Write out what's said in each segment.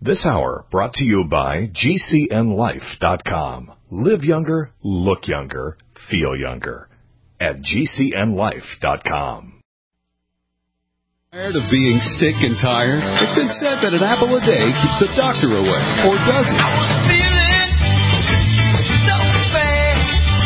This hour brought to you by GCNLife.com. Live younger, look younger, feel younger. At GCNLife.com. Tired of being sick and tired? It's been said that an apple a day keeps the doctor away. Or does it? I was feeling so bad.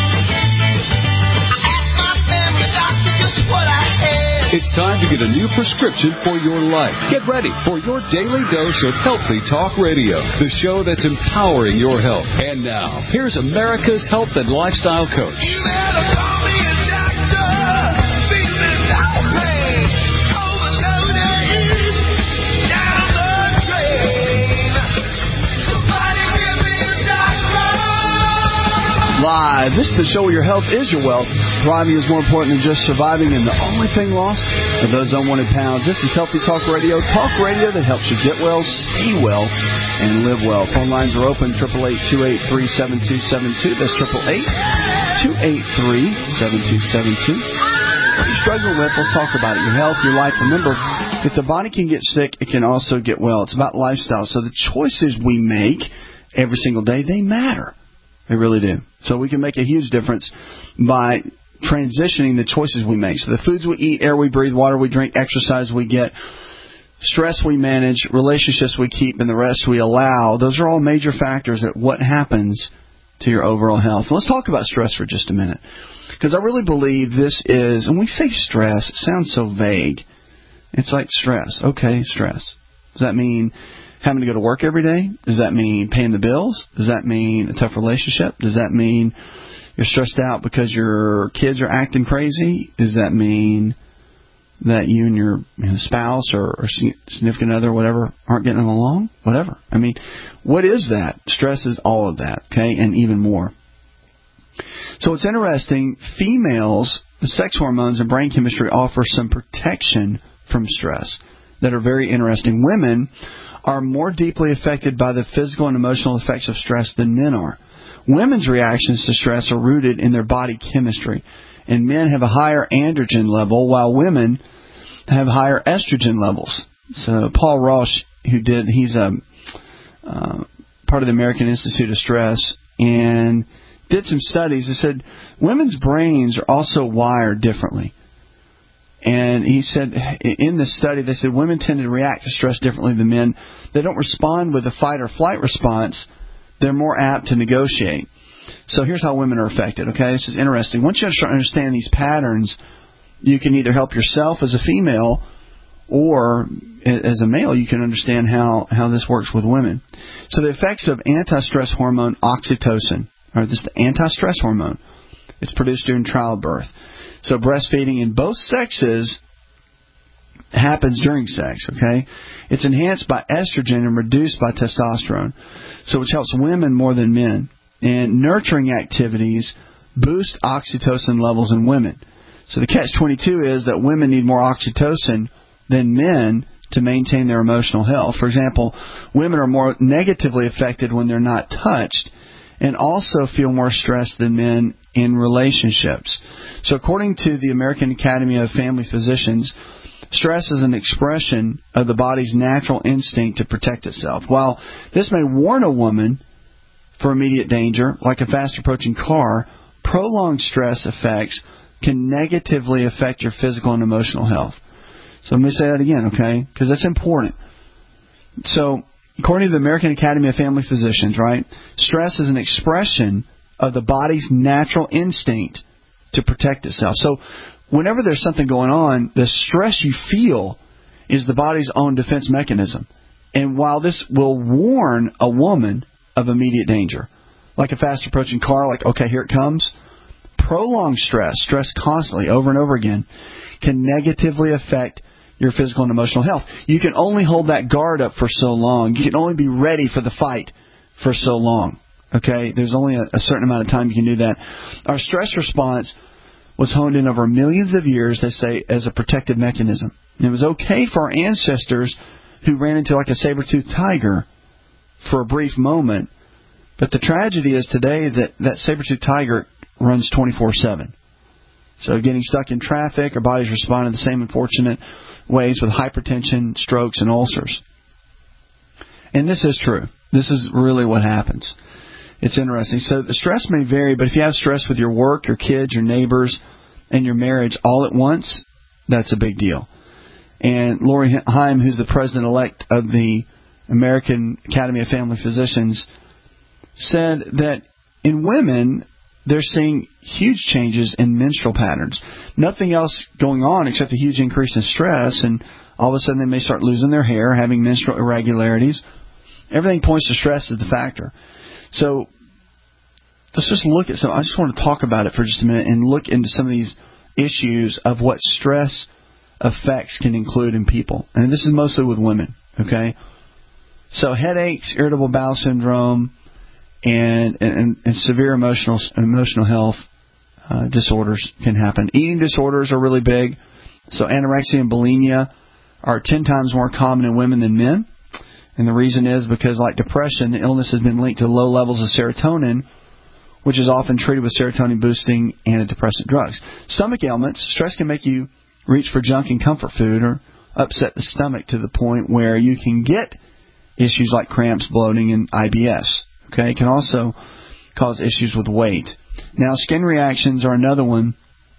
I asked my family doctor just what I had. It's time to get a new prescription for your life. Get ready for your daily dose of Healthy Talk Radio, the show that's empowering your health. And now, here's America's health and lifestyle coach. You better call me a doctor. Feeling no pain. Overloaded. Down the drain. Somebody give me a doctor. Live. This is the show where your health is your wealth. Thriving is more important than just surviving, and the only thing lost are those unwanted pounds. This is Healthy Talk Radio that helps you get well, stay well, and live well. Phone lines are open, 888-283-7272. That's 888-283-7272. What are you struggling with? Let's talk about it. Your health, your life. Remember, if the body can get sick, it can also get well. It's about lifestyle. So the choices we make every single day, they matter. They really do. So we can make a huge difference by transitioning the choices we make. So the foods we eat, air we breathe, water we drink, exercise we get, stress we manage, relationships we keep, and the rest we allow, those are all major factors at what happens to your overall health. Let's talk about stress for just a minute. Because I really believe this is, and we say stress, it sounds so vague. It's like stress. Okay, stress. Does that mean having to go to work every day? Does that mean paying the bills? Does that mean a tough relationship? Does that mean you're stressed out because your kids are acting crazy? Does that mean that you and your spouse or significant other, whatever, aren't getting along? Whatever. I mean, what is that? Stress is all of that, okay, and even more. So it's interesting. Females, the sex hormones and brain chemistry offer some protection from stress that are very interesting. Women are more deeply affected by the physical and emotional effects of stress than men are. Women's reactions to stress are rooted in their body chemistry, and men have a higher androgen level while women have higher estrogen levels. So Paul Roche, he's part of the American Institute of Stress, and did some studies that said women's brains are also wired differently. And he said in this study, they said women tend to react to stress differently than men. They don't respond with a fight or flight response. They're more apt to negotiate. So here's how women are affected, okay? This is interesting. Once you understand these patterns, you can either help yourself as a female or as a male, you can understand how this works with women. So the effects of anti-stress hormone oxytocin, or this is the anti-stress hormone. It's produced during childbirth. So breastfeeding in both sexes happens during sex, okay? It's enhanced by estrogen and reduced by testosterone, so which helps women more than men. And nurturing activities boost oxytocin levels in women. So the catch-22 is that women need more oxytocin than men to maintain their emotional health. For example, women are more negatively affected when they're not touched and also feel more stressed than men in relationships. So according to the American Academy of Family Physicians, stress is an expression of the body's natural instinct to protect itself. While this may warn a woman for immediate danger, like a fast-approaching car, prolonged stress effects can negatively affect your physical and emotional health. So let me say that again, okay? Because that's important. So according to the American Academy of Family Physicians, right, stress is an expression of the body's natural instinct to protect itself. So whenever there's something going on, the stress you feel is the body's own defense mechanism. And while this will warn a woman of immediate danger, like a fast-approaching car, like, okay, here it comes, prolonged stress constantly over and over again, can negatively affect your physical and emotional health. You can only hold that guard up for so long. You can only be ready for the fight for so long. Okay? There's only a certain amount of time you can do that. Our stress response was honed in over millions of years, they say, as a protective mechanism. And it was okay for our ancestors who ran into like a saber-toothed tiger for a brief moment. But the tragedy is today that saber-toothed tiger runs 24/7. So getting stuck in traffic, our bodies respond in the same unfortunate ways with hypertension, strokes, and ulcers. And this is true. This is really what happens. It's interesting. So the stress may vary, but if you have stress with your work, your kids, your neighbors, and your marriage all at once, that's a big deal. And Lori Heim, who's the president-elect of the American Academy of Family Physicians, said that in women, they're seeing huge changes in menstrual patterns. Nothing else going on except a huge increase in stress, and all of a sudden they may start losing their hair, having menstrual irregularities. Everything points to stress as the factor. So let's just look at some. I just want to talk about it for just a minute and look into some of these issues of what stress effects can include in people. And this is mostly with women, okay? So headaches, irritable bowel syndrome, and severe emotional health disorders can happen. Eating disorders are really big. So anorexia and bulimia are 10 times more common in women than men. And the reason is because, like depression, the illness has been linked to low levels of serotonin, which is often treated with serotonin-boosting antidepressant drugs. Stomach ailments, stress can make you reach for junk and comfort food or upset the stomach to the point where you can get issues like cramps, bloating, and IBS. Okay, it can also cause issues with weight. Now, skin reactions are another one.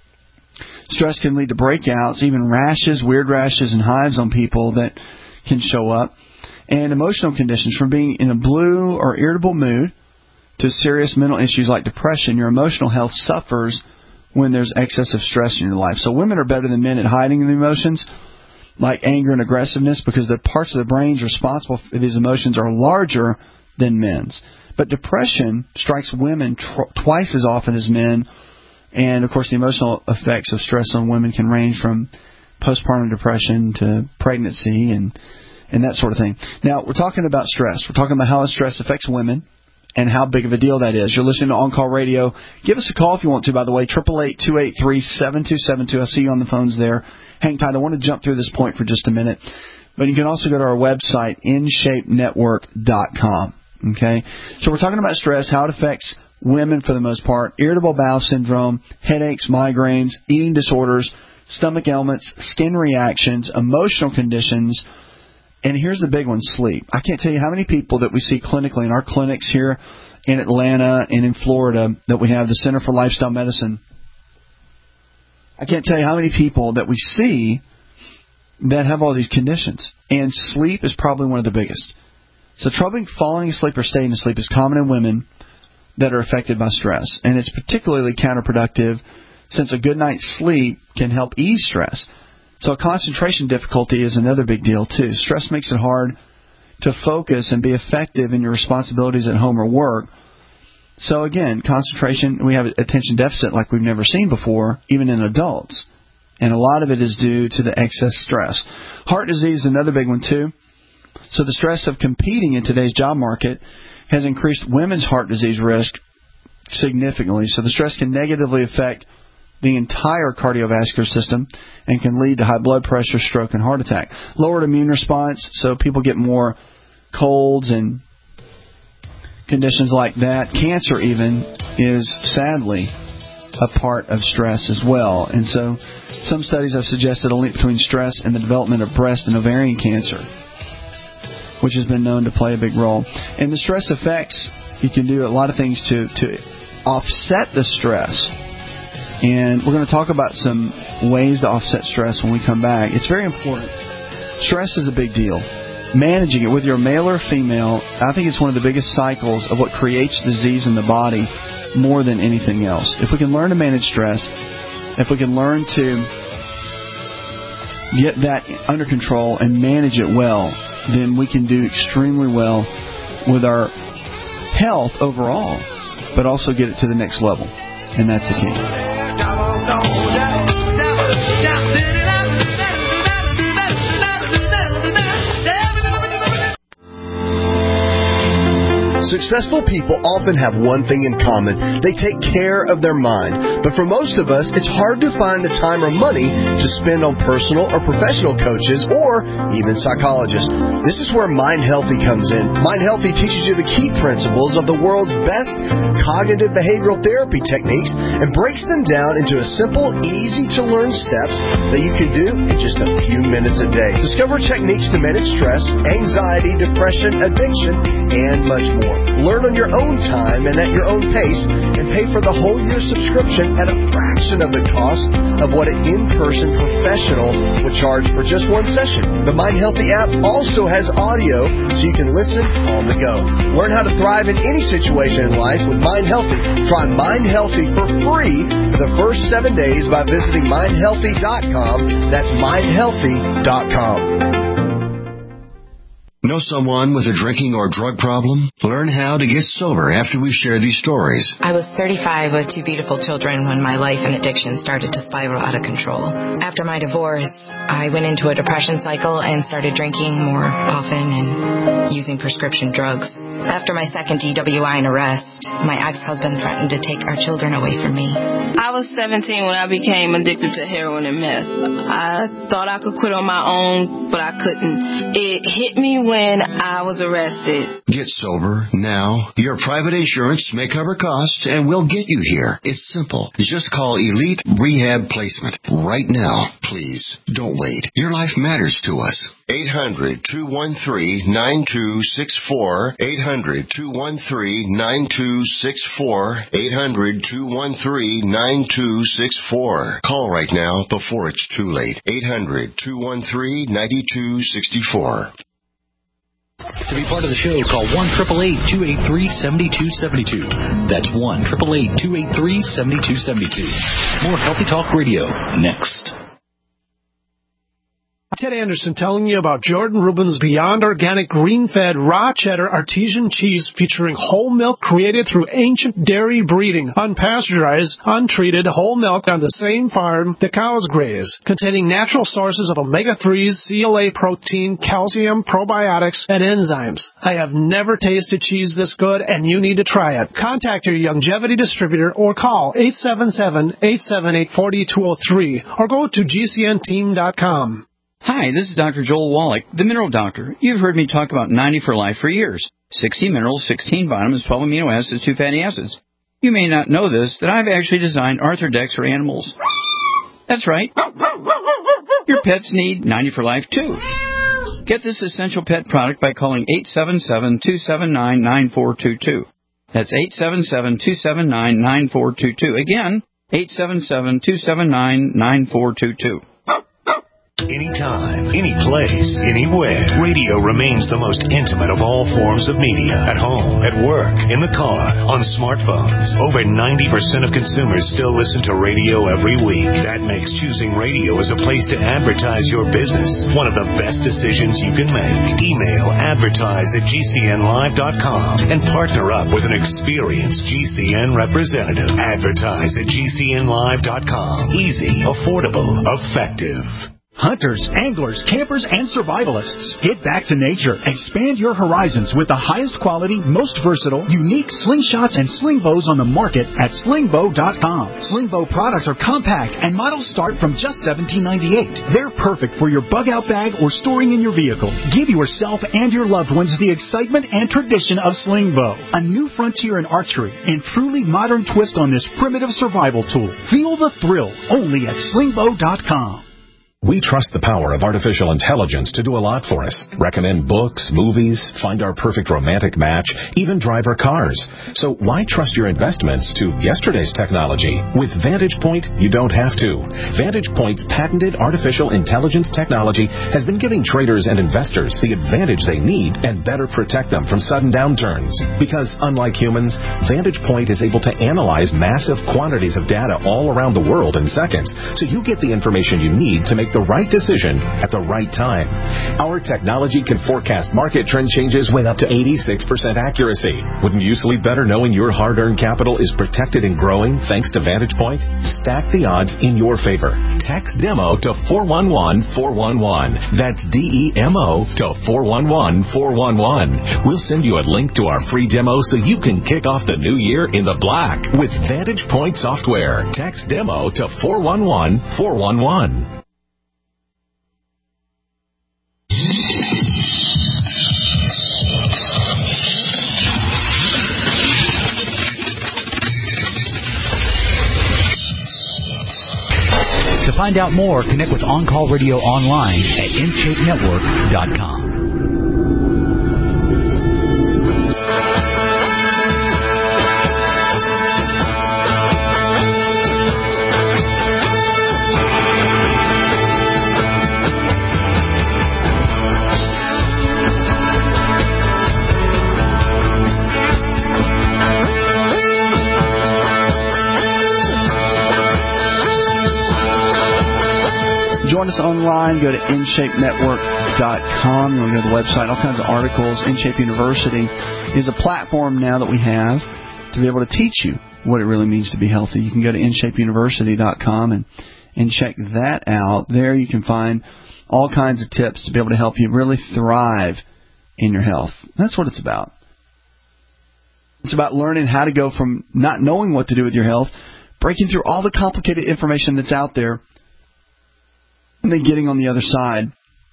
Stress can lead to breakouts, even rashes, weird rashes, and hives on people that can show up. And emotional conditions, from being in a blue or irritable mood to serious mental issues like depression, your emotional health suffers when there's excessive stress in your life. So women are better than men at hiding the emotions, like anger and aggressiveness, because the parts of the brains responsible for these emotions are larger than men's. But depression strikes women twice as often as men, and of course the emotional effects of stress on women can range from postpartum depression to pregnancy and that sort of thing. Now, we're talking about stress. We're talking about how stress affects women and how big of a deal that is. You're listening to On Call Radio. Give us a call if you want to, by the way, 888-283-7272. I see you on the phones there. Hang tight. I want to jump through this point for just a minute. But you can also go to our website, InShapeNetwork.com. Okay? So we're talking about stress, how it affects women for the most part, irritable bowel syndrome, headaches, migraines, eating disorders, stomach ailments, skin reactions, emotional conditions. And here's the big one, sleep. I can't tell you how many people that we see clinically in our clinics here in Atlanta and in Florida that we have, the Center for Lifestyle Medicine. I can't tell you how many people that we see that have all these conditions. And sleep is probably one of the biggest. So trouble falling asleep or staying asleep is common in women that are affected by stress. And it's particularly counterproductive since a good night's sleep can help ease stress. So concentration difficulty is another big deal, too. Stress makes it hard to focus and be effective in your responsibilities at home or work. So, again, concentration, we have attention deficit like we've never seen before, even in adults. And a lot of it is due to the excess stress. Heart disease is another big one, too. So the stress of competing in today's job market has increased women's heart disease risk significantly. So the stress can negatively affect the entire cardiovascular system and can lead to high blood pressure, stroke, and heart attack. Lowered immune response, so people get more colds and conditions like that. Cancer even is sadly a part of stress as well. And so some studies have suggested a link between stress and the development of breast and ovarian cancer, which has been known to play a big role. And the stress effects, you can do a lot of things to offset the stress. And we're going to talk about some ways to offset stress when we come back. It's very important. Stress is a big deal. Managing it, whether you're male or female, I think it's one of the biggest cycles of what creates disease in the body more than anything else. If we can learn to manage stress, if we can learn to get that under control and manage it well, then we can do extremely well with our health overall, but also get it to the next level. And that's the key. Successful people often have one thing in common. They take care of their mind. But for most of us, it's hard to find the time or money to spend on personal or professional coaches or even psychologists. This is where Mind Healthy comes in. Mind Healthy teaches you the key principles of the world's best cognitive behavioral therapy techniques and breaks them down into a simple, easy-to-learn steps that you can do in just a few minutes a day. Discover techniques to manage stress, anxiety, depression, addiction, and much more. Learn on your own time and at your own pace, and pay for the whole year subscription at a fraction of the cost of what an in-person professional would charge for just one session. The Mind Healthy app also has audio so you can listen on the go. Learn how to thrive in any situation in life with Mind Healthy. Try Mind Healthy for free for the first 7 days by visiting mindhealthy.com. That's mindhealthy.com. Know someone with a drinking or drug problem? Learn how to get sober after we share these stories. I was 35 with 2 beautiful children when my life and addiction started to spiral out of control. After my divorce, I went into a depression cycle and started drinking more often and using prescription drugs. After my second DWI and arrest, my ex-husband threatened to take our children away from me. I was 17 when I became addicted to heroin and meth. I thought I could quit on my own, but I couldn't. It hit me when I was arrested. Get sober now. Your private insurance may cover costs and we'll get you here. It's simple. Just call Elite Rehab Placement right now. Please, don't wait. Your life matters to us. 800-213-9264. 800-213-9264. 800-213-9264. Call right now before it's too late. 800-213-9264. To be part of the show, call 1-888-283-7272. That's 1-888-283-7272. More Healthy Talk Radio next. Ted Anderson telling you about Jordan Rubin's Beyond Organic Green-Fed Raw Cheddar Artesian Cheese featuring whole milk created through ancient dairy breeding, unpasteurized, untreated whole milk on the same farm the cows graze, containing natural sources of omega-3s, CLA protein, calcium, probiotics, and enzymes. I have never tasted cheese this good, and you need to try it. Contact your Longevity distributor or call 877-878-4203 or go to gcnteam.com. Hi, this is Dr. Joel Wallach, the Mineral Doctor. You've heard me talk about 90 for Life for years. 60 minerals, 16 vitamins, 12 amino acids, 2 fatty acids. You may not know this, that I've actually designed Arthrodex for animals. That's right. Your pets need 90 for Life, too. Get this essential pet product by calling 877-279-9422. That's 877-279-9422. Again, 877-279-9422. Anytime, any place, anywhere. Radio remains the most intimate of all forms of media. At home, at work, in the car, on smartphones. Over 90% of consumers still listen to radio every week. That makes choosing radio as a place to advertise your business one of the best decisions you can make. Email advertise@gcnlive.com and partner up with an experienced GCN representative. Advertise at gcnlive.com. Easy, affordable, effective. Hunters, anglers, campers, and survivalists. Get back to nature. Expand your horizons with the highest quality, most versatile, unique slingshots and sling bows on the market at slingbow.com. Slingbow products are compact and models start from just $17.98. They're perfect for your bug out bag or storing in your vehicle. Give yourself and your loved ones the excitement and tradition of Slingbow, a new frontier in archery and truly modern twist on this primitive survival tool. Feel the thrill only at slingbow.com. We trust the power of artificial intelligence to do a lot for us. Recommend books, movies, find our perfect romantic match, even drive our cars. So why trust your investments to yesterday's technology? With Vantage Point, you don't have to. Vantage Point's patented artificial intelligence technology has been giving traders and investors the advantage they need and better protect them from sudden downturns. Because unlike humans, Vantage Point is able to analyze massive quantities of data all around the world in seconds, so you get the information you need to make make the right decision at the right time. Our technology can forecast market trend changes with up to 86% accuracy. Wouldn't you sleep better knowing your hard-earned capital is protected and growing thanks to Vantage Point? Stack the odds in your favor. Text DEMO to 411-411. That's DEMO to 411-411. We'll send you a link to our free demo so you can kick off the new year in the black with Vantage Point software. Text DEMO to 411-411. To find out more, connect with On Call Radio online at InShapeNetwork.com. Join us online. Go to InShapeNetwork.com. You want to go to the website, all kinds of articles. InShape University is a platform now that we have to be able to teach you what it really means to be healthy. You can go to InShapeUniversity.com and check that out. There you can find all kinds of tips to be able to help you really thrive in your health. That's what it's about. It's about learning how to go from not knowing what to do with your health, breaking through all the complicated information that's out there, and then getting on the other side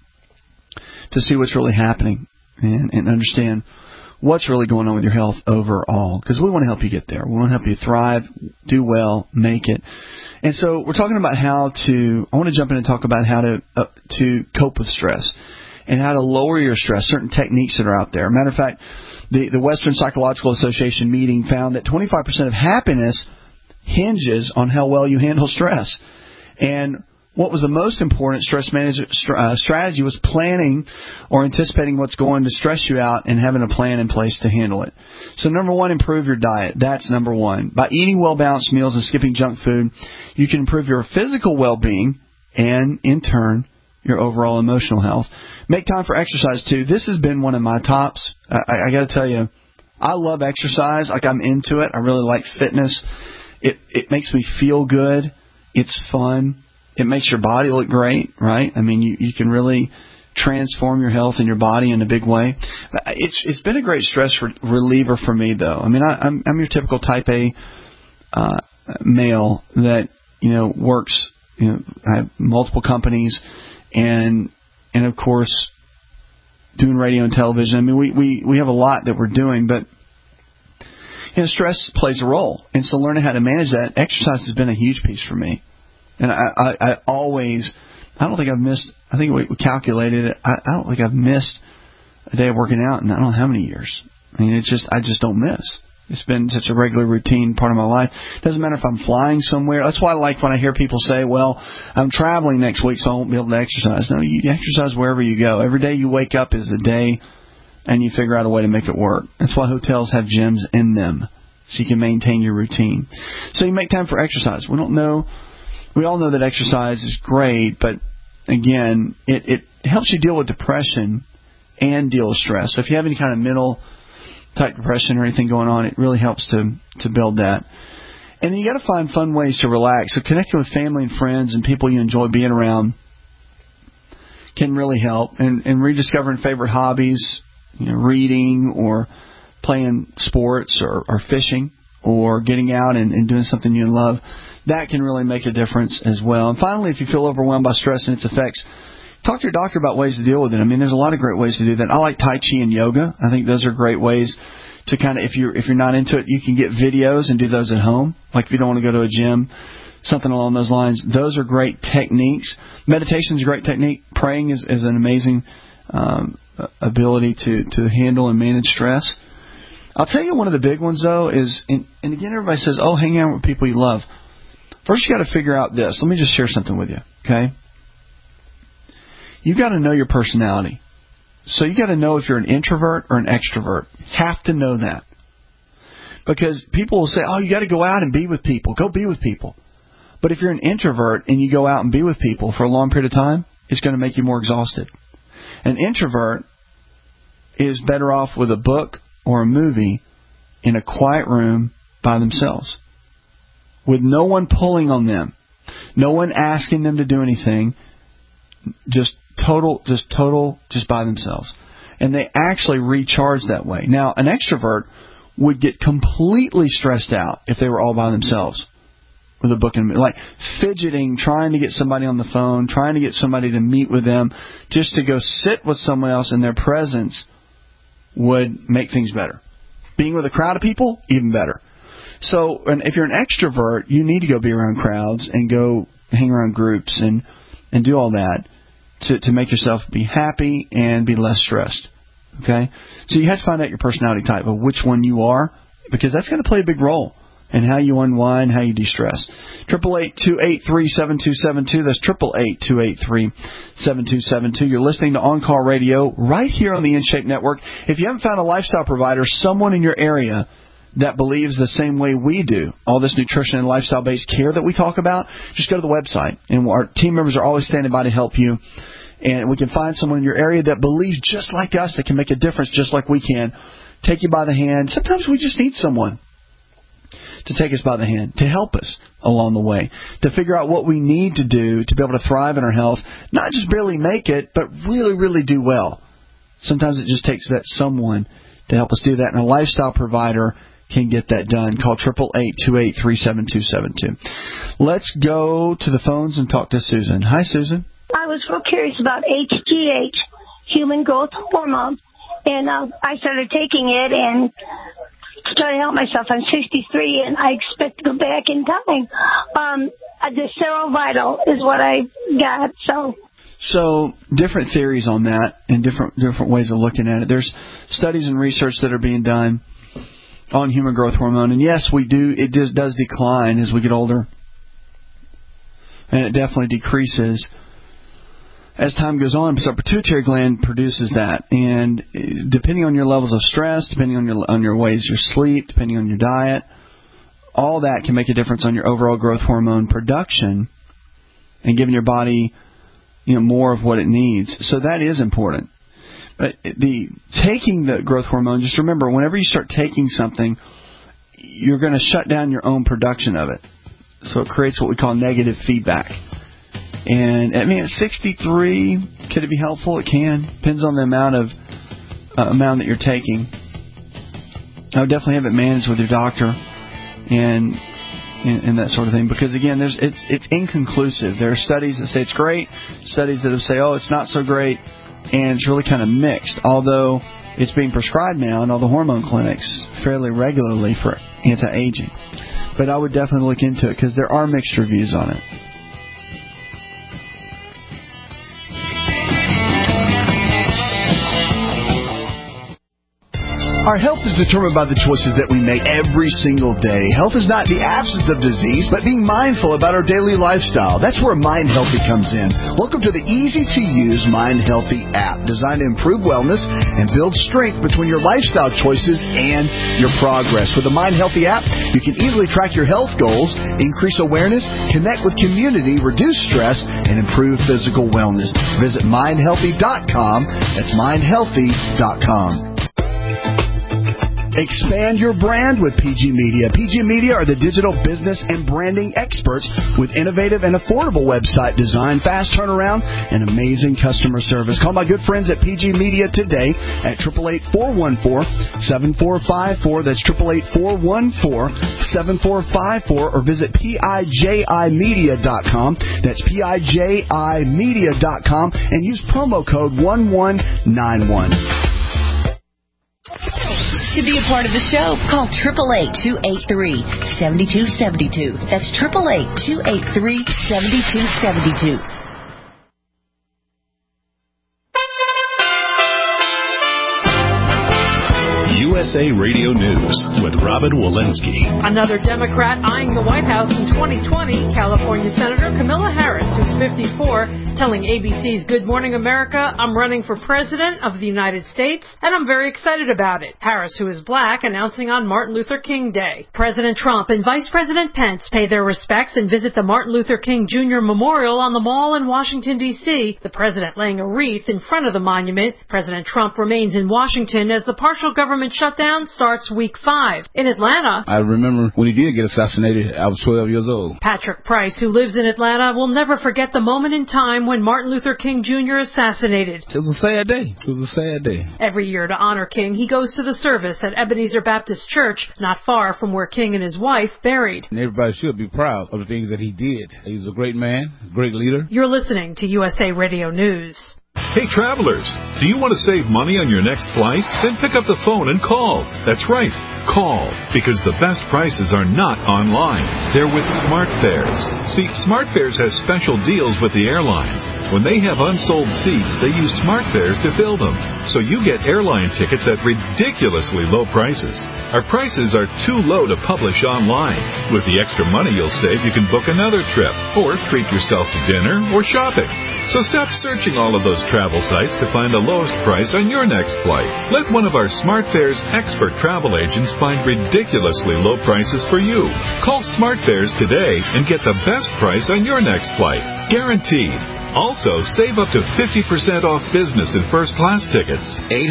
to see what's really happening and understand what's really going on with your health overall. Because we want to help you get there. We want to help you thrive, do well, make it. And so we're talking about I want to jump in and talk about how to cope with stress and how to lower your stress, certain techniques that are out there. Matter of fact, the Western Psychological Association meeting found that 25% of happiness hinges on how well you handle stress. And what was the most important stress management strategy was planning or anticipating what's going to stress you out and having a plan in place to handle it. So number one, improve your diet. That's number one. By eating well-balanced meals and skipping junk food, you can improve your physical well-being and, in turn, your overall emotional health. Make time for exercise, too. This has been one of my tops. I got to tell you, I love exercise. Like, I'm into it. I really like fitness. It makes me feel good. It's fun. It makes your body look great, right? I mean, you can really transform your health and your body in a big way. It's been a great stress reliever for me, though. I mean, I'm your typical type A male that works. I have multiple companies, and of course, doing radio and television. I mean, we have a lot that we're doing, but stress plays a role, and so learning how to manage that, exercise has been a huge piece for me. And I always, I don't think I've missed, I think we calculated it, I don't think I've missed a day of working out in I don't know how many years. I mean, I just don't miss. It's been such a regular routine part of my life. It doesn't matter if I'm flying somewhere. That's why I like when I hear people say, well, I'm traveling next week, so I won't be able to exercise. No, you exercise wherever you go. Every day you wake up is a day, and you figure out a way to make it work. That's why hotels have gyms in them, so you can maintain your routine. So you make time for exercise. We all know that exercise is great, but again, it helps you deal with depression and deal with stress. So if you have any kind of mental type depression or anything going on, it really helps to build that. And then you got to find fun ways to relax. So connecting with family and friends and people you enjoy being around can really help. And rediscovering favorite hobbies, reading or playing sports or fishing or getting out and doing something you love, that can really make a difference as well. And finally, if you feel overwhelmed by stress and its effects, talk to your doctor about ways to deal with it. I mean, there's a lot of great ways to do that. I like Tai Chi and yoga. I think those are great ways to kind of, if you're not into it, you can get videos and do those at home. Like if you don't want to go to a gym, something along those lines. Those are great techniques. Meditation is a great technique. Praying is an amazing ability to handle and manage stress. I'll tell you one of the big ones, though, is, and again, everybody says, oh, hang out with people you love. First, you got to figure out this. Let me just share something with you, okay? You got to know your personality. So you got to know if you're an introvert or an extrovert. Have to know that. Because people will say, oh, you got to go out and be with people. Go be with people. But if you're an introvert and you go out and be with people for a long period of time, it's going to make you more exhausted. An introvert is better off with a book or a movie in a quiet room by themselves, with no one pulling on them, no one asking them to do anything, just by themselves. And they actually recharge that way. Now, an extrovert would get completely stressed out if they were all by themselves with a book and like fidgeting, trying to get somebody on the phone, trying to get somebody to meet with them, just to go sit with someone else in their presence would make things better. Being with a crowd of people, even better. So, and if you're an extrovert, you need to go be around crowds and go hang around groups and do all that to make yourself be happy and be less stressed. Okay? So you have to find out your personality type of which one you are, because that's going to play a big role in how you unwind, how you de-stress. 888-283-7272. That's 888-283-7272. You're listening to On Call Radio right here on the InShape Network. If you haven't found a lifestyle provider, someone in your area that believes the same way we do, all this nutrition and lifestyle-based care that we talk about, just go to the website. And our team members are always standing by to help you. And we can find someone in your area that believes just like us, that can make a difference just like we can. Take you by the hand. Sometimes we just need someone to take us by the hand, to help us along the way, to figure out what we need to do to be able to thrive in our health, not just barely make it, but really, really do well. Sometimes it just takes that someone to help us do that, and a lifestyle provider can get that done. Call 888-283-7272. Let's go to the phones and talk to Susan. Hi, Susan. I was real curious about HGH, human growth hormone, and I started taking it and trying to help myself. I'm 63, and I expect to go back in time. The Serovital is what I got. So different theories on that and different ways of looking at it. There's studies and research that are being done on human growth hormone, and yes, it does decline as we get older, and it definitely decreases as time goes on, because our pituitary gland produces that. And depending on your levels of stress, depending on your ways you sleep, depending on your diet, all that can make a difference on your overall growth hormone production and giving your body, more of what it needs. So that is important. But taking the growth hormone, just remember, whenever you start taking something, you're going to shut down your own production of it. So it creates what we call negative feedback. And at 63, could it be helpful? It can. Depends on the amount that you're taking. I would definitely have it managed with your doctor and that sort of thing, because again, it's inconclusive. There are studies that say it's great, studies that say, it's not so great, and it's really kind of mixed. Although it's being prescribed now in all the hormone clinics fairly regularly for anti-aging. But I would definitely look into it, because there are mixed reviews on it. Our health is determined by the choices that we make every single day. Health is not the absence of disease, but being mindful about our daily lifestyle. That's where Mind Healthy comes in. Welcome to the easy-to-use Mind Healthy app, designed to improve wellness and build strength between your lifestyle choices and your progress. With the Mind Healthy app, you can easily track your health goals, increase awareness, connect with community, reduce stress, and improve physical wellness. Visit mindhealthy.com. That's mindhealthy.com. Expand your brand with PG Media. PG Media are the digital business and branding experts with innovative and affordable website design, fast turnaround, and amazing customer service. Call my good friends at PG Media today at 888-414-7454. That's 888-414-7454, or visit PIJImedia.com. That's PIJImedia.com, and use promo code 1191. To be a part of the show, call 888-283-7272. That's 888-283-7272. USA Radio News with Robin Walensky. Another Democrat eyeing the White House in 2020, California Senator Kamala Harris, who's 54, telling ABC's Good Morning America, I'm running for President of the United States, and I'm very excited about it. Harris, who is black, announcing on Martin Luther King Day. President Trump and Vice President Pence pay their respects and visit the Martin Luther King Jr. Memorial on the Mall in Washington, D.C., the president laying a wreath in front of the monument. President Trump remains in Washington as the partial government shutdown starts week 5. In Atlanta, I remember when he did get assassinated, I was 12 years old. Patrick Price, who lives in Atlanta, will never forget the moment in time when Martin Luther King Jr. assassinated. It was a sad day. It was a sad day. Every year to honor King, he goes to the service at Ebenezer Baptist Church, not far from where King and his wife buried. And everybody should be proud of the things that he did. He was a great man, a great leader. You're listening to USA Radio News. Hey travelers, do you want to save money on your next flight? Then pick up the phone and call. That's right, call, because the best prices are not online. They're with SmartFares. See, SmartFares has special deals with the airlines. When they have unsold seats, they use SmartFares to fill them. So you get airline tickets at ridiculously low prices. Our prices are too low to publish online. With the extra money you'll save, you can book another trip, or treat yourself to dinner or shopping. So stop searching all of those travel sites to find the lowest price on your next flight. Let one of our SmartFares expert travel agents find ridiculously low prices for you. Call SmartFares today and get the best price on your next flight. Guaranteed. Also, save up to 50% off business and first class tickets.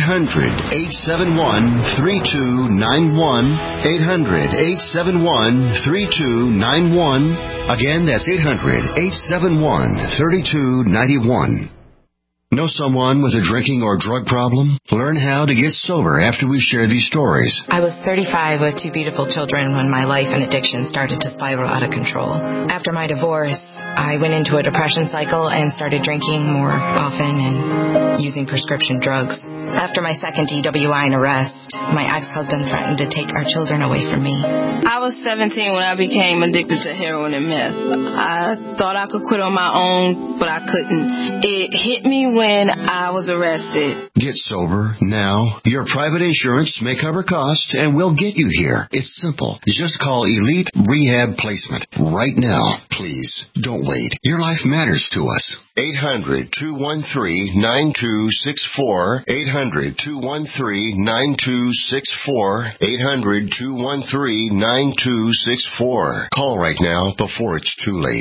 800-871-3291. 800-871-3291. Again, that's 800-871-3291. Know someone with a drinking or drug problem? Learn how to get sober after we share these stories. I was 35 with 2 beautiful children when my life and addiction started to spiral out of control. After my divorce, I went into a depression cycle and started drinking more often and using prescription drugs. After my second DWI and arrest, my ex-husband threatened to take our children away from me. I was 17 when I became addicted to heroin and meth. I thought I could quit on my own, but I couldn't. It hit me when I was arrested. Get sober now. Your private insurance may cover costs and we'll get you here. It's simple. Just call Elite Rehab Placement right now. Please, don't wait. Your life matters to us. 800-213-9264. 800-213-9264. 800-213-9264. Call right now before it's too late.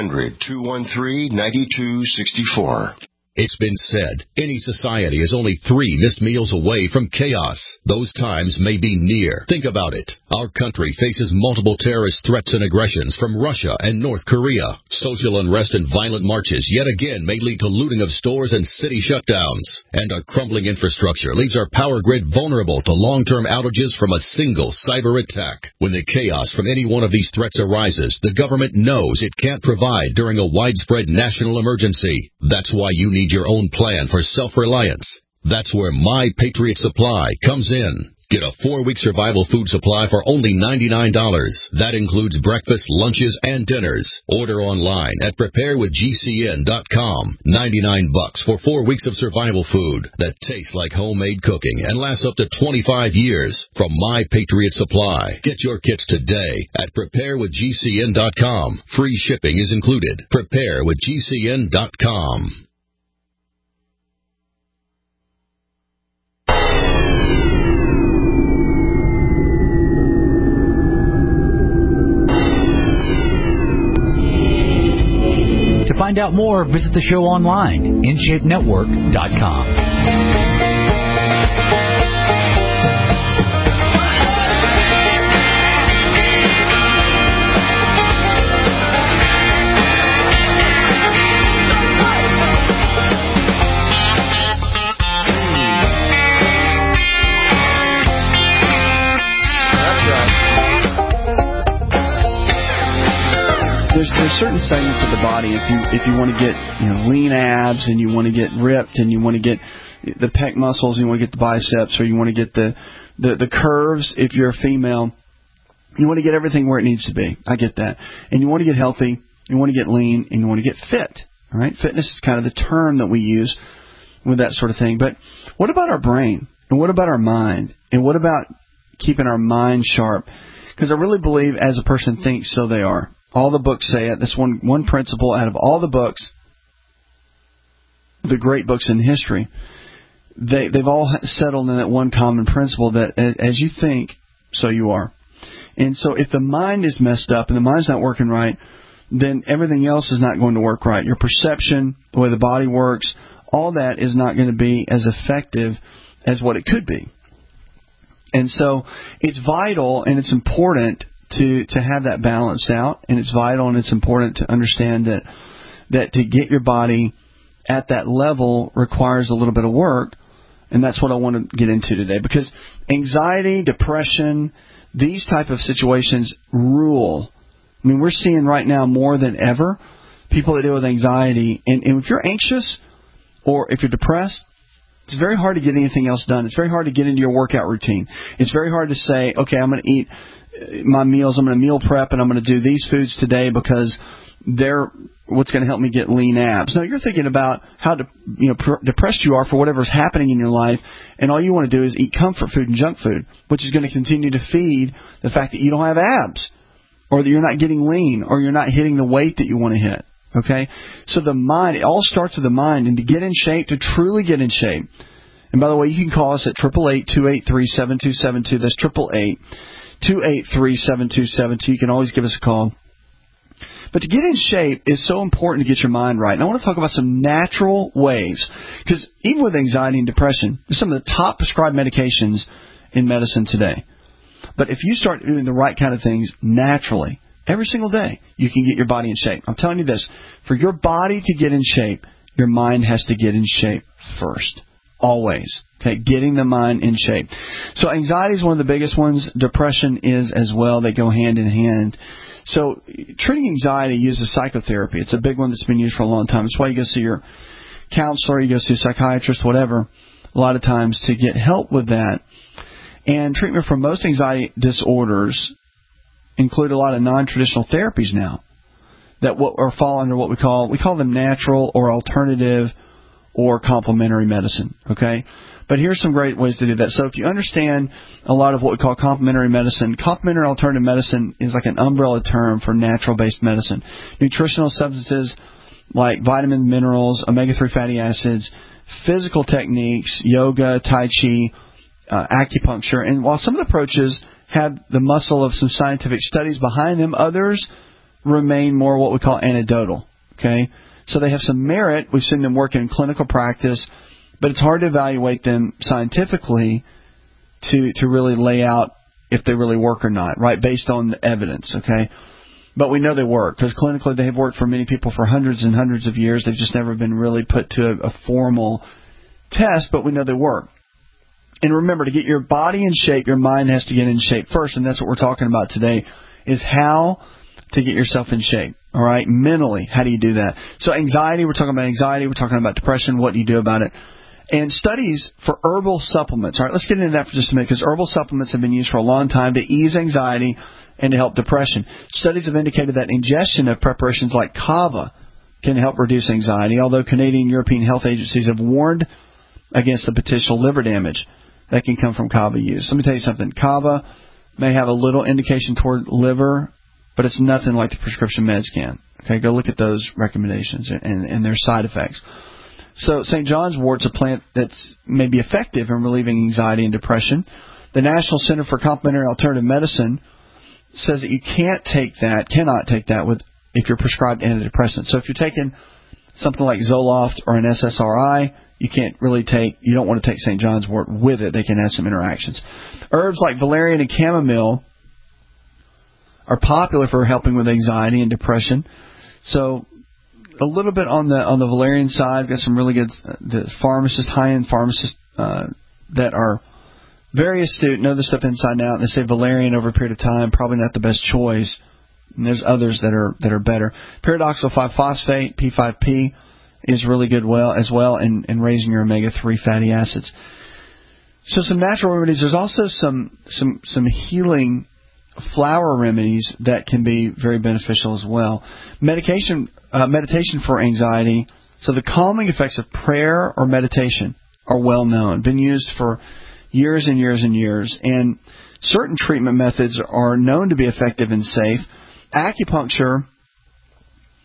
800-213-9264. It's been said, any society is only 3 missed meals away from chaos. Those times may be near. Think about it. Our country faces multiple terrorist threats and aggressions from Russia and North Korea. Social unrest and violent marches yet again may lead to looting of stores and city shutdowns. And a crumbling infrastructure leaves our power grid vulnerable to long-term outages from a single cyber attack. When the chaos from any one of these threats arises, the government knows it can't provide during a widespread national emergency. That's why you need your own plan for self-reliance. That's where My Patriot Supply comes in. Get a 4-week survival food supply for only $99. That includes breakfast, lunches, and dinners. Order online at preparewithgcn.com. $99 for 4 weeks of survival food that tastes like homemade cooking and lasts up to 25 years. From My Patriot Supply. Get your kits today at preparewithgcn.com. Free shipping is included. Preparewithgcn.com. To find out more, visit the show online, InShapeNetwork.com. There's certain segments of the body, if you want to get lean abs and you want to get ripped and you want to get the pec muscles, you want to get the biceps, or you want to get the curves if you're a female, you want to get everything where it needs to be. I get that. And you want to get healthy, you want to get lean, and you want to get fit. All right? Fitness is kind of the term that we use with that sort of thing. But what about our brain? And what about our mind? And what about keeping our mind sharp? Because I really believe as a person thinks, so they are. All the books say it. That's one principle out of all the books. the great books in history, they've all settled in that one common principle that as you think, so you are. And so if the mind is messed up and the mind's not working right, then everything else is not going to work right. Your perception, the way the body works, all that is not going to be as effective as what it could be. And so it's vital and it's important to have that balanced out, and it's vital and it's important to understand that to get your body at that level requires a little bit of work, and that's what I want to get into today. Because anxiety, depression, these type of situations rule. I mean, we're seeing right now more than ever people that deal with anxiety. And if you're anxious or if you're depressed, it's very hard to get anything else done. It's very hard to get into your workout routine. It's very hard to say, okay, I'm going to eat my meals. I'm going to meal prep and I'm going to do these foods today because they're what's going to help me get lean abs. No, you're thinking about how depressed you are for whatever's happening in your life, and all you want to do is eat comfort food and junk food, which is going to continue to feed the fact that you don't have abs, or that you're not getting lean, or you're not hitting the weight that you want to hit. Okay? So the mind, it all starts with the mind, and to get in shape, to truly get in shape. And by the way, you can call us at 888-283-7272. That's 888-283-7272. You can always give us a call. But to get in shape is so important to get your mind right. And I want to talk about some natural ways. Because even with anxiety and depression, there's some of the top prescribed medications in medicine today. But if you start doing the right kind of things naturally, every single day, you can get your body in shape. I'm telling you this, for your body to get in shape, your mind has to get in shape first. Always. Okay, getting the mind in shape. So anxiety is one of the biggest ones. Depression is as well. They go hand in hand. So treating anxiety uses psychotherapy. It's a big one that's been used for a long time. It's why you go see your counselor, you go see a psychiatrist, whatever, a lot of times to get help with that. And treatment for most anxiety disorders include a lot of non-traditional therapies now that fall under what we call them natural or alternative or complementary medicine. Okay? But here's some great ways to do that. So if you understand a lot of what we call complementary medicine, complementary alternative medicine is like an umbrella term for natural-based medicine. Nutritional substances like vitamins, minerals, omega-3 fatty acids, physical techniques, yoga, tai chi, acupuncture. And while some of the approaches have the muscle of some scientific studies behind them, others remain more what we call anecdotal. Okay? So they have some merit. We've seen them work in clinical practice, but it's hard to evaluate them scientifically to really lay out if they really work or not, right, based on the evidence, okay? But we know they work because clinically they have worked for many people for hundreds and hundreds of years. They've just never been really put to a formal test, but we know they work. And remember, to get your body in shape, your mind has to get in shape first, and that's what we're talking about today, is how to get yourself in shape, all right? Mentally, how do you do that? So anxiety, we're talking about anxiety. We're talking about depression. What do you do about it? And studies for herbal supplements. All right, let's get into that for just a minute because herbal supplements have been used for a long time to ease anxiety and to help depression. Studies have indicated that ingestion of preparations like kava can help reduce anxiety, although Canadian and European health agencies have warned against the potential liver damage that can come from kava use. Let me tell you something. Kava may have a little indication toward liver, but it's nothing like the prescription meds can. Okay, go look at those recommendations and their side effects. So St. John's wort's a plant that's may be effective in relieving anxiety and depression. The National Center for Complementary Alternative Medicine says that you cannot take that if you're prescribed antidepressants. So if you're taking something like Zoloft or an SSRI, you don't want to take St. John's wort with it. They can have some interactions. Herbs like valerian and chamomile are popular for helping with anxiety and depression. So a little bit on the valerian side, got some really good high-end pharmacists that are very astute, know the stuff inside and out. And they say valerian over a period of time probably not the best choice. And there's others that are better. Pyridoxal 5-phosphate (P5P) is really good as well in raising your omega-3 fatty acids. So some natural remedies. There's also some healing flower remedies that can be very beneficial as well. Meditation for anxiety. So the calming effects of prayer or meditation are well known, been used for years and years and years, and certain treatment methods are known to be effective and safe. Acupuncture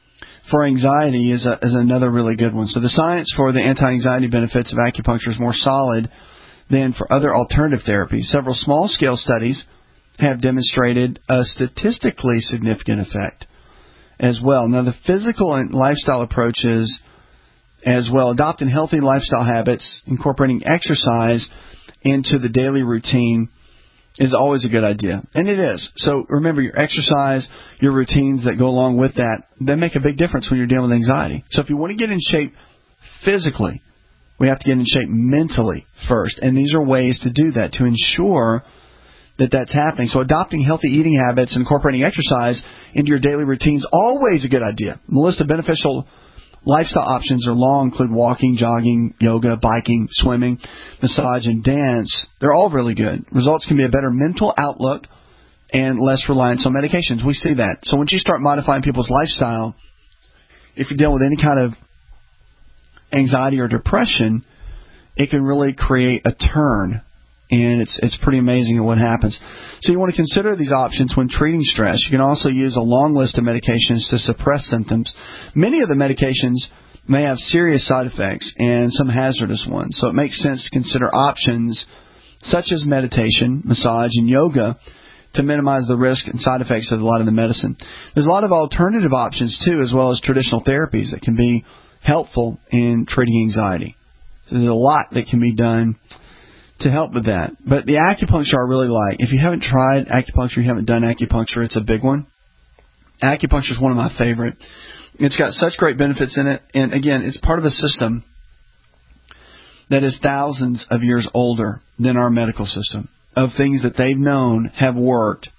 for anxiety is another really good one. So the science for the anti-anxiety benefits of acupuncture is more solid than for other alternative therapies. Several small-scale studies have demonstrated a statistically significant effect as well. Now, the physical and lifestyle approaches as well, adopting healthy lifestyle habits, incorporating exercise into the daily routine is always a good idea. And it is. So remember, your exercise, your routines that go along with that, they make a big difference when you're dealing with anxiety. So if you want to get in shape physically, we have to get in shape mentally first. And these are ways to do that, to ensure that that's happening. So adopting healthy eating habits and incorporating exercise into your daily routines, always a good idea. The list of beneficial lifestyle options are long, include walking, jogging, yoga, biking, swimming, massage, and dance. They're all really good. Results can be a better mental outlook and less reliance on medications. We see that. So once you start modifying people's lifestyle, if you're dealing with any kind of anxiety or depression, it can really create a turn. And it's pretty amazing what happens. So you want to consider these options when treating stress. You can also use a long list of medications to suppress symptoms. Many of the medications may have serious side effects and some hazardous ones. So it makes sense to consider options such as meditation, massage, and yoga to minimize the risk and side effects of a lot of the medicine. There's a lot of alternative options, too, as well as traditional therapies that can be helpful in treating anxiety. So there's a lot that can be done to help with that. But the acupuncture I really like. If you haven't tried acupuncture, you haven't done acupuncture, it's a big one. Acupuncture is one of my favorite. It's got such great benefits in it. And again, it's part of a system that is thousands of years older than our medical system, of things that they've known have worked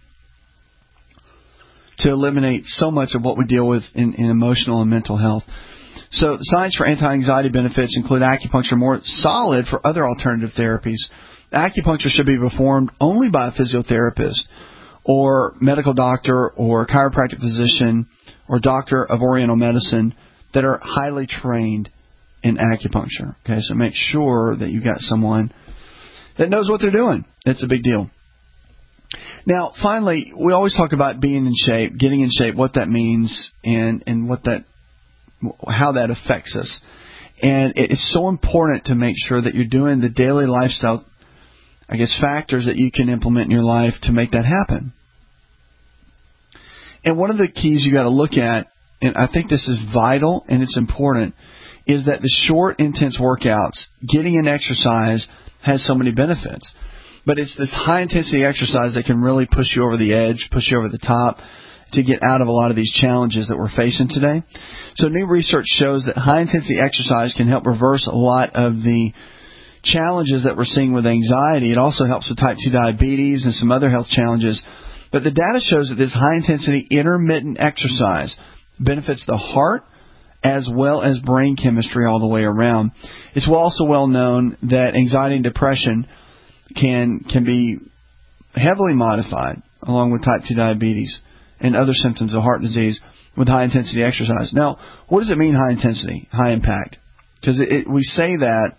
to eliminate so much of what we deal with in emotional and mental health. So the science for anti-anxiety benefits include acupuncture more solid for other alternative therapies. Acupuncture should be performed only by a physiotherapist or medical doctor or chiropractic physician or doctor of oriental medicine that are highly trained in acupuncture. Okay, so make sure that you got someone that knows what they're doing. It's a big deal. Now, finally, we always talk about being in shape, getting in shape, what that means, and how that affects us. And it's so important to make sure that you're doing the daily lifestyle, factors that you can implement in your life to make that happen. And one of the keys you got to look at, and I think this is vital and it's important, is that the short, intense workouts, getting in exercise, has so many benefits. But it's this high-intensity exercise that can really push you over the edge, push you over the top, to get out of a lot of these challenges that we're facing today. So new research shows that high-intensity exercise can help reverse a lot of the challenges that we're seeing with anxiety. It also helps with type 2 diabetes and some other health challenges. But the data shows that this high-intensity intermittent exercise benefits the heart as well as brain chemistry all the way around. It's also well known that anxiety and depression can be heavily modified along with type 2 diabetes and other symptoms of heart disease with high-intensity exercise. Now, what does it mean, high intensity, high impact? Because we say that,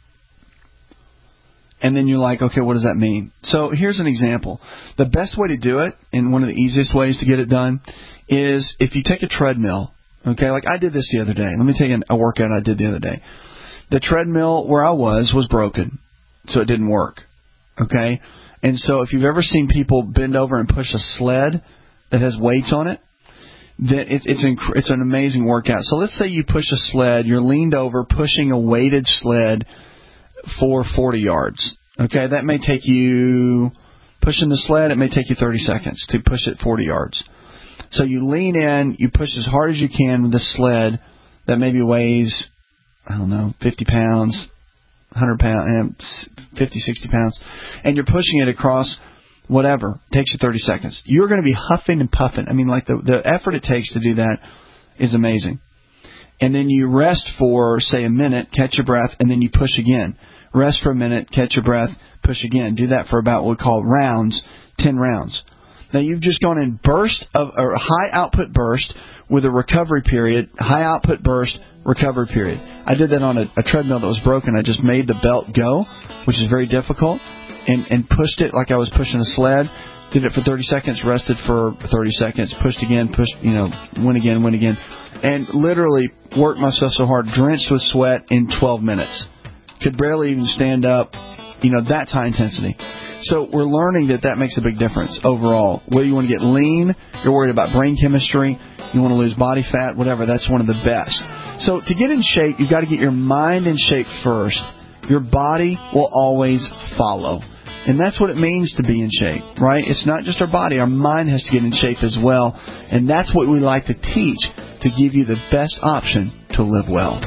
and then you're like, okay, what does that mean? So here's an example. The best way to do it, and one of the easiest ways to get it done, is if you take a treadmill. Okay, like I did this the other day. Let me take a workout I did the other day. The treadmill where I was broken, so it didn't work. Okay? And so if you've ever seen people bend over and push a sled that has weights on it, then it's an amazing workout. So let's say you push a sled, you're leaned over pushing a weighted sled for 40 yards. Okay, that may take you, pushing the sled, it may take you 30 seconds to push it 40 yards. So you lean in, you push as hard as you can with the sled that maybe weighs, 50 pounds, 100 pounds, 50, 60 pounds, and you're pushing it across whatever. It takes you 30 seconds. You're going to be huffing and puffing. I mean, like the effort it takes to do that is amazing. And then you rest for, say, a minute, catch your breath, and then you push again. Rest for a minute, catch your breath, push again. Do that for about what we call rounds, 10 rounds. Now, you've just gone in a high output burst with a recovery period, high output burst, recovery period. I did that on a treadmill that was broken. I just made the belt go, which is very difficult, and pushed it like I was pushing a sled. Did it for 30 seconds, rested for 30 seconds, pushed again, went again. And literally worked myself so hard, drenched with sweat in 12 minutes. Could barely even stand up, that's high intensity. So we're learning that makes a big difference overall. Whether you want to get lean, you're worried about brain chemistry, you want to lose body fat, whatever, that's one of the best. So to get in shape, you've got to get your mind in shape first. Your body will always follow. And that's what it means to be in shape, right? It's not just our body. Our mind has to get in shape as well. And that's what we like to teach to give you the best option to live well.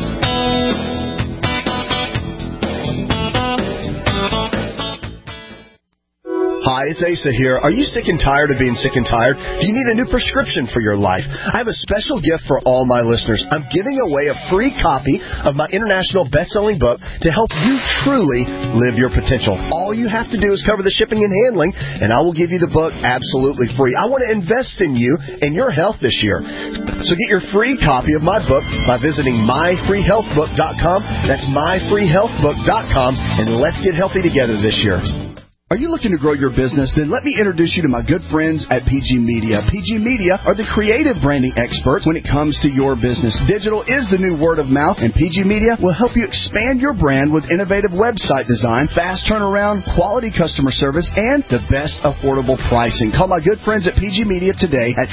Hi, it's Asa here. Are you sick and tired of being sick and tired? Do you need a new prescription for your life? I have a special gift for all my listeners. I'm giving away a free copy of my international best-selling book to help you truly live your potential. All you have to do is cover the shipping and handling, and I will give you the book absolutely free. I want to invest in you and your health this year. So get your free copy of my book by visiting myfreehealthbook.com. That's myfreehealthbook.com, and let's get healthy together this year. Are you looking to grow your business? Then let me introduce you to my good friends at PG Media. PG Media are the creative branding experts when it comes to your business. Digital is the new word of mouth, and PG Media will help you expand your brand with innovative website design, fast turnaround, quality customer service, and the best affordable pricing. Call my good friends at PG Media today at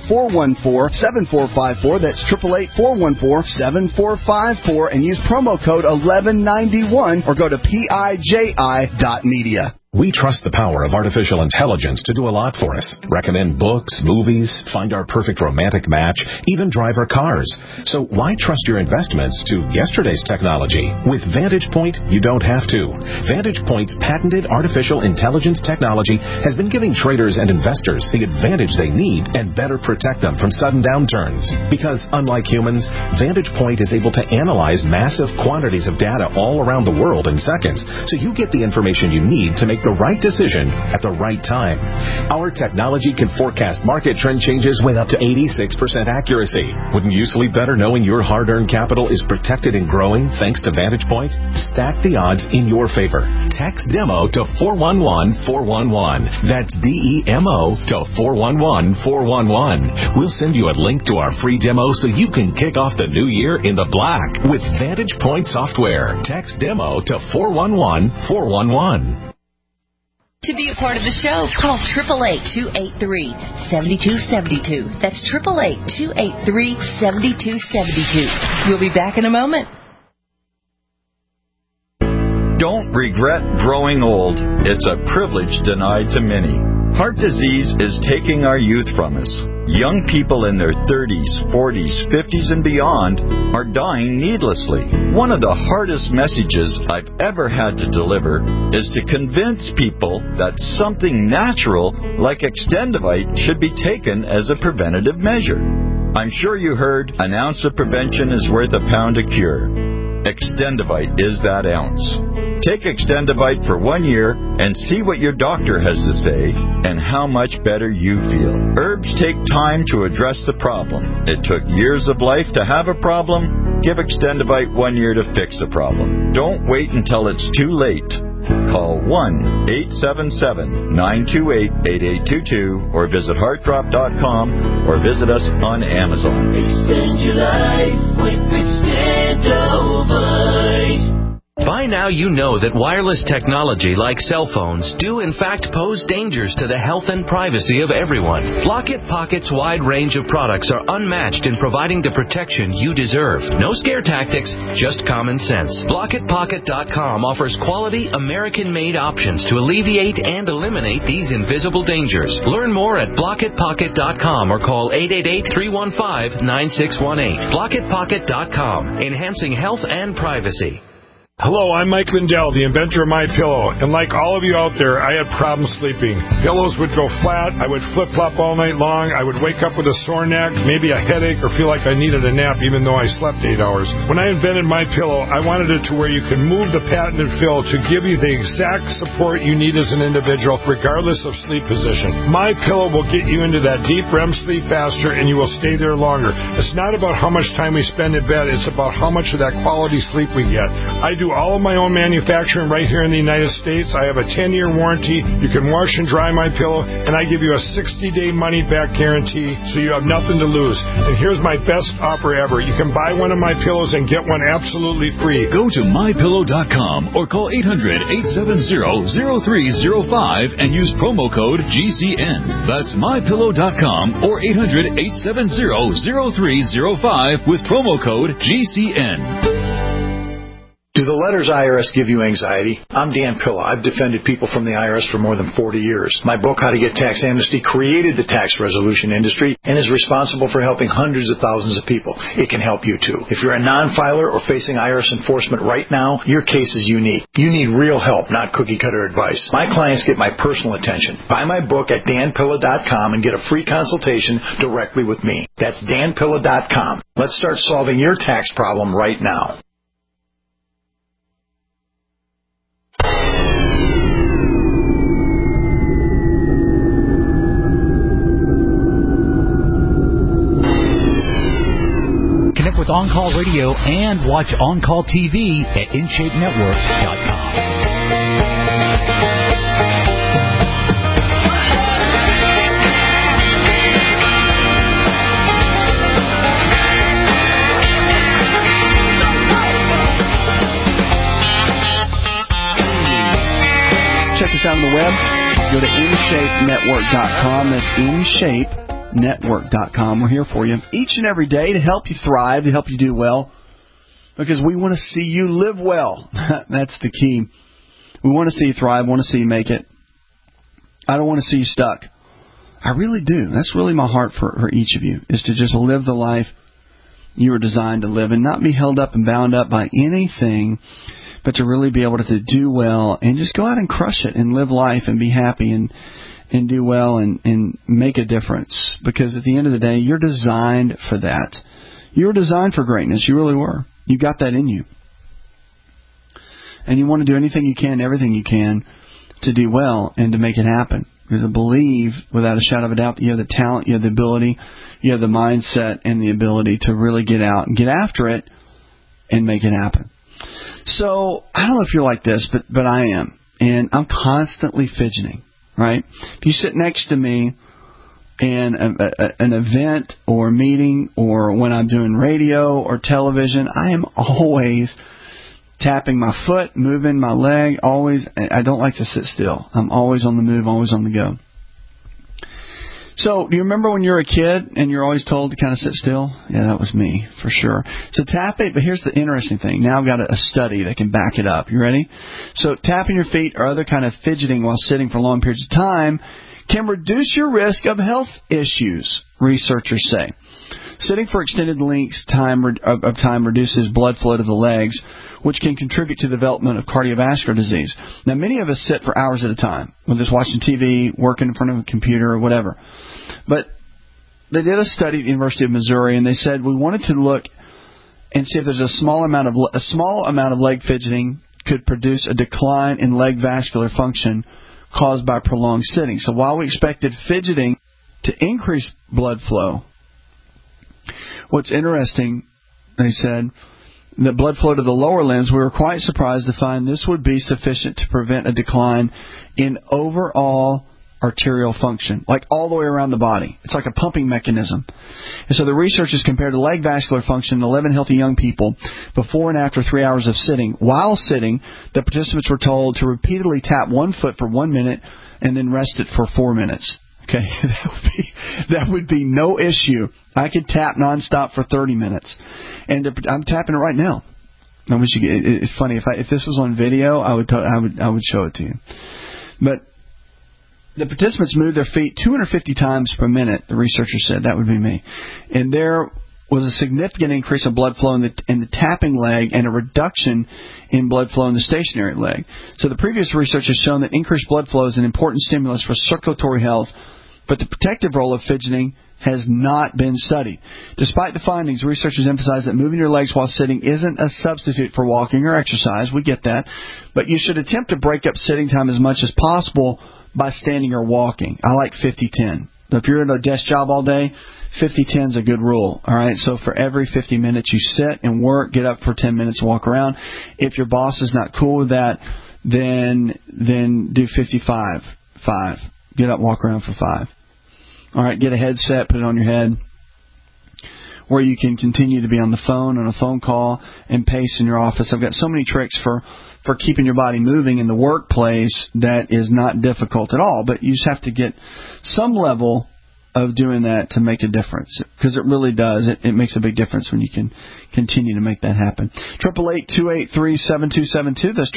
888-414-7454. That's 888-414-7454, and use promo code 1191 or go to piji.media. We trust the power of artificial intelligence to do a lot for us. Recommend books, movies, find our perfect romantic match, even drive our cars. So why trust your investments to yesterday's technology? With Vantage Point, you don't have to. Vantage Point's patented artificial intelligence technology has been giving traders and investors the advantage they need and better protect them from sudden downturns. Because unlike humans, Vantage Point is able to analyze massive quantities of data all around the world in seconds, so you get the information you need to make the right decision at the right time. Our technology can forecast market trend changes with up to 86% accuracy. Wouldn't you sleep better knowing your hard-earned capital is protected and growing thanks to Vantage Point? Stack the odds in your favor. Text DEMO to 411-411. That's DEMO to 411-411. We'll send you a link to our free demo so you can kick off the new year in the black with Vantage Point software. Text DEMO to 411-411. To be a part of the show, call 888-283-7272. That's 888-283-7272. We'll be back in a moment. Don't regret growing old. It's a privilege denied to many. Heart disease is taking our youth from us. Young people in their 30s, 40s, 50s, and beyond are dying needlessly. One of the hardest messages I've ever had to deliver is to convince people that something natural like Extendivite should be taken as a preventative measure. I'm sure you heard, an ounce of prevention is worth a pound of cure. Extendivite is that ounce. Take Extendivite for 1 year and see what your doctor has to say and how much better you feel. Herbs take time to address the problem. It took years of life to have a problem. Give Extendivite 1 year to fix the problem. Don't wait until it's too late. Call 1-877-928-8822 or visit heartdrop.com or visit us on Amazon. Extend your life with Extendivite. By now you know that wireless technology like cell phones do in fact pose dangers to the health and privacy of everyone. Blockit Pocket's wide range of products are unmatched in providing the protection you deserve. No scare tactics, just common sense. BlockitPocket.com offers quality American-made options to alleviate and eliminate these invisible dangers. Learn more at BlockitPocket.com or call 888-315-9618. BlockitPocket.com, enhancing health and privacy. Hello, I'm Mike Lindell, the inventor of MyPillow, and like all of you out there, I had problems sleeping. Pillows would go flat, I would flip-flop all night long, I would wake up with a sore neck, maybe a headache, or feel like I needed a nap even though I slept 8 hours. When I invented MyPillow, I wanted it to where you can move the patented fill to give you the exact support you need as an individual, regardless of sleep position. MyPillow will get you into that deep REM sleep faster, and you will stay there longer. It's not about how much time we spend in bed, it's about how much of that quality sleep we get. I do do all of my own manufacturing right here in the United States. I have a 10-year warranty. You can wash and dry my pillow, and I give you a 60-day money-back guarantee, so you have nothing to lose. And here's my best offer ever. You can buy one of my pillows and get one absolutely free. Go to mypillow.com or call 800-870-0305 and use promo code GCN. That's mypillow.com or 800-870-0305 with promo code GCN. Do the letters IRS give you anxiety? I'm Dan Pilla. I've defended people from the IRS for more than 40 years. My book, How to Get Tax Amnesty, created the tax resolution industry and is responsible for helping hundreds of thousands of people. It can help you too. If you're a non-filer or facing IRS enforcement right now, your case is unique. You need real help, not cookie-cutter advice. My clients get my personal attention. Buy my book at danpilla.com and get a free consultation directly with me. That's danpilla.com. Let's start solving your tax problem right now. Connect with On Call Radio and watch On Call TV at InShapeNetwork.com. Check us out on the web. Go to InShapeNetwork.com. That's InShapeNetwork.com. We're here for you each and every day to help you thrive, to help you do well, because we want to see you live well. That's the key. We want to see you thrive, want to see you make it. I don't want to see you stuck. I really do. That's really my heart for each of you, is to just live the life you were designed to live and not be held up and bound up by anything, but to really be able to do well and just go out and crush it and live life and be happy and do well and make a difference. Because at the end of the day, you're designed for that. You were designed for greatness. You really were. You got that in you. And you want to do anything you can, everything you can to do well and to make it happen. Because I believe, without a shadow of a doubt, that you have the talent, you have the ability, you have the mindset and the ability to really get out and get after it and make it happen. So, I don't know if you're like this, but I am. And I'm constantly fidgeting, right? If you sit next to me in an event or a meeting or when I'm doing radio or television, I am always tapping my foot, moving my leg, always. I don't like to sit still. I'm always on the move, always on the go. So, do you remember when you were a kid and you're always told to kind of sit still? Yeah, that was me, for sure. So tap it, but here's the interesting thing. Now I've got a study that can back it up. You ready? So tapping your feet or other kind of fidgeting while sitting for long periods of time can reduce your risk of health issues, researchers say. Sitting for extended lengths of time reduces blood flow to the legs, which can contribute to the development of cardiovascular disease. Now, many of us sit for hours at a time, whether it's watching TV, working in front of a computer, or whatever. But they did a study at the University of Missouri, and they said we wanted to look and see if there's a small amount of leg fidgeting could produce a decline in leg vascular function caused by prolonged sitting. So while we expected fidgeting to increase blood flow, what's interesting, they said, the blood flow to the lower limbs, we were quite surprised to find this would be sufficient to prevent a decline in overall arterial function, like all the way around the body. It's like a pumping mechanism. And so the researchers compared the leg vascular function in 11 healthy young people before and after 3 hours of sitting. While sitting, the participants were told to repeatedly tap one foot for 1 minute and then rest it for 4 minutes. Okay, that would be no issue. I could tap nonstop for 30 minutes, and I'm tapping it right now. I wish you could. It's funny if this was on video, I would show it to you. But the participants moved their feet 250 times per minute. The researcher said that would be me, and there was a significant increase in blood flow in the tapping leg and a reduction in blood flow in the stationary leg. So the previous research has shown that increased blood flow is an important stimulus for circulatory health, but the protective role of fidgeting has not been studied. Despite the findings, researchers emphasize that moving your legs while sitting isn't a substitute for walking or exercise. We get that. But you should attempt to break up sitting time as much as possible by standing or walking. I like 50-10. If you're in a desk job all day, 50-10 is a good rule. All right, so for every 50 minutes you sit and work, get up for 10 minutes and walk around. If your boss is not cool with that, then do 55-5. Get up, walk around for 5. All right, get a headset, put it on your head, where you can continue to be on the phone, on a phone call, and pace in your office. I've got so many tricks for keeping your body moving in the workplace that is not difficult at all, but you just have to get some level of doing that to make a difference, because it really does. It makes a big difference when you can continue to make that happen. 888-283-7272. That's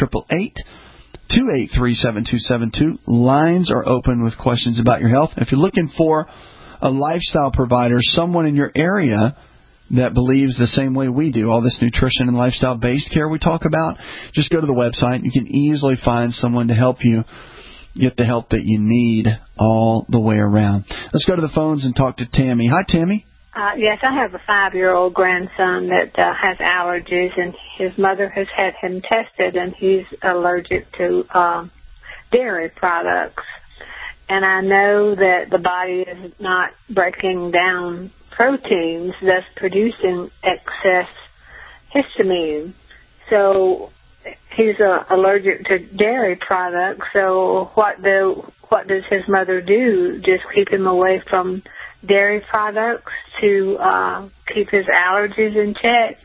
888-283-7272. Lines are open with questions about your health. If you're looking for a lifestyle provider, someone in your area that believes the same way we do, all this nutrition and lifestyle-based care we talk about, just go to the website. You can easily find someone to help you get the help that you need all the way around. Let's go to the phones and talk to Tammy. Hi, Tammy. Yes, I have a 5-year-old grandson that has allergies, and his mother has had him tested, and he's allergic to dairy products. And I know that the body is not breaking down proteins, thus producing excess histamine. So he's allergic to dairy products. So what does his mother do? Just keep him away from dairy products to keep his allergies in check?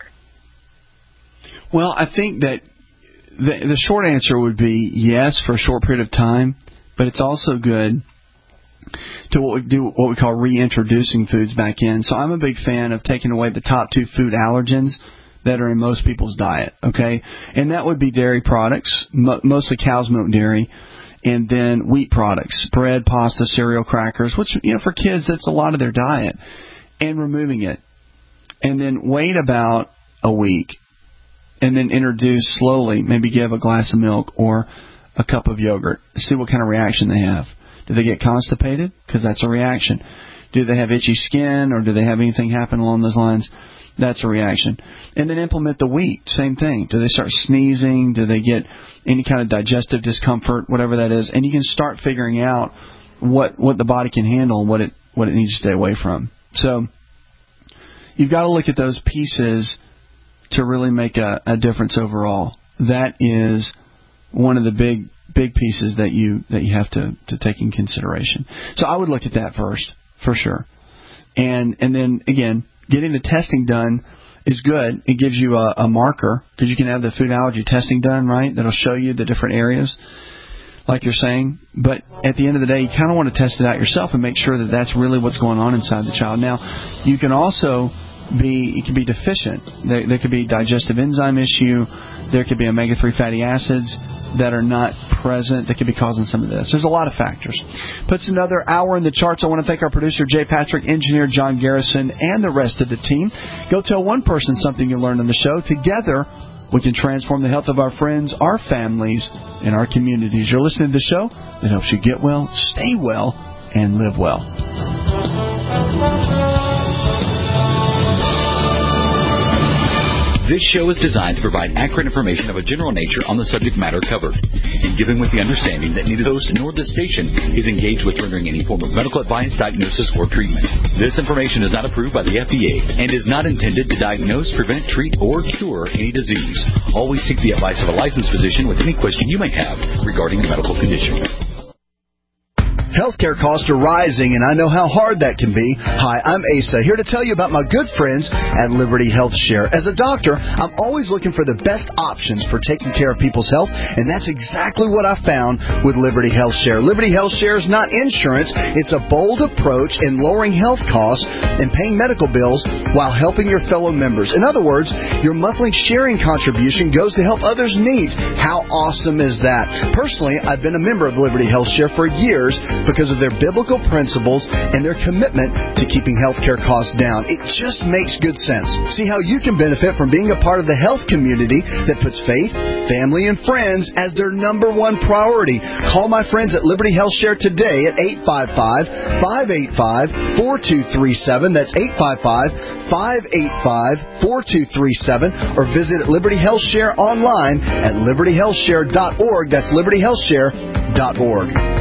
Well, I think that the short answer would be yes for a short period of time, but it's also good to what we call reintroducing foods back in. So I'm a big fan of taking away the top 2 food allergens that are in most people's diet, okay? And that would be dairy products, mostly cow's milk dairy, and then wheat products, bread, pasta, cereal, crackers, which, for kids, that's a lot of their diet, and removing it. And then wait about a week, and then introduce slowly, maybe give a glass of milk or a cup of yogurt. See what kind of reaction they have. Do they get constipated? Because that's a reaction. Do they have itchy skin, or do they have anything happen along those lines? That's a reaction. And then implement the wheat. Same thing. Do they start sneezing? Do they get any kind of digestive discomfort, whatever that is? And you can start figuring out what the body can handle and what it needs to stay away from. So you've got to look at those pieces to really make a difference overall. That is one of the big pieces that you have to take in consideration. So I would look at that first, for sure. And then, again, getting the testing done is good. It gives you a marker, because you can have the food allergy testing done, right? That'll show you the different areas, like you're saying. But at the end of the day, you kind of want to test it out yourself and make sure that that's really what's going on inside the child. Now, you can also it can be deficient. There could be digestive enzyme issue. There could be omega-3 fatty acids that are not present that could be causing some of this. There's a lot of factors. Puts another hour in the charts. I want to thank our producer, Jay Patrick, engineer John Garrison, and the rest of the team. Go tell one person something you learned on the show. Together, we can transform the health of our friends, our families, and our communities. You're listening to the show that helps you get well, stay well, and live well. This show is designed to provide accurate information of a general nature on the subject matter covered, and given with the understanding that neither host nor the station is engaged with rendering any form of medical advice, diagnosis, or treatment. This information is not approved by the FDA and is not intended to diagnose, prevent, treat, or cure any disease. Always seek the advice of a licensed physician with any question you may have regarding a medical condition. Healthcare costs are rising, and I know how hard that can be. Hi, I'm Asa, here to tell you about my good friends at Liberty Health Share. As a doctor, I'm always looking for the best options for taking care of people's health, and that's exactly what I found with Liberty Health Share. Liberty Health Share is not insurance. It's a bold approach in lowering health costs and paying medical bills while helping your fellow members. In other words, your monthly sharing contribution goes to help others' needs. How awesome is that? Personally, I've been a member of Liberty Health Share for years, because of their biblical principles and their commitment to keeping healthcare costs down. It just makes good sense. See how you can benefit from being a part of the health community that puts faith, family, and friends as their number one priority. Call my friends at Liberty Health Share today at 855-585-4237. That's 855-585-4237. Or visit Liberty Health Share online at libertyhealthshare.org. That's libertyhealthshare.org.